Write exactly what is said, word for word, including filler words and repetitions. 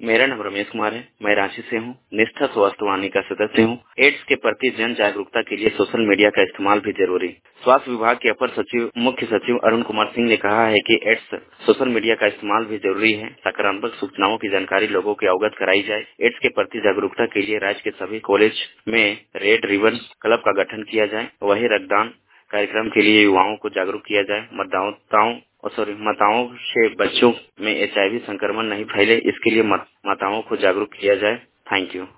मेरा नाम रमेश कुमार है। मैं रांची से हूँ। निष्ठा स्वास्थ्य वाहिनी का सदस्य हूँ। एड्स के प्रति जन जागरूकता के लिए सोशल मीडिया का इस्तेमाल भी जरूरी। स्वास्थ्य विभाग के अपर सचिव मुख्य सचिव अरुण कुमार सिंह ने कहा है कि एड्स सोशल मीडिया का इस्तेमाल भी जरूरी है। सकारात्मक सूचनाओं की जानकारी लोगों को अवगत कराई जाए। एड्स के प्रति जागरूकता के लिए राज्य के सभी कॉलेज में रेड रिबन क्लब का गठन किया जाए। वही रक्तदान कार्यक्रम के लिए युवाओं को जागरूक किया जाए। मतदाताओं और सॉरी माताओं से बच्चों में एचआईवी संक्रमण नहीं फैले, इसके लिए माताओं को जागरूक किया जाए। Thank you.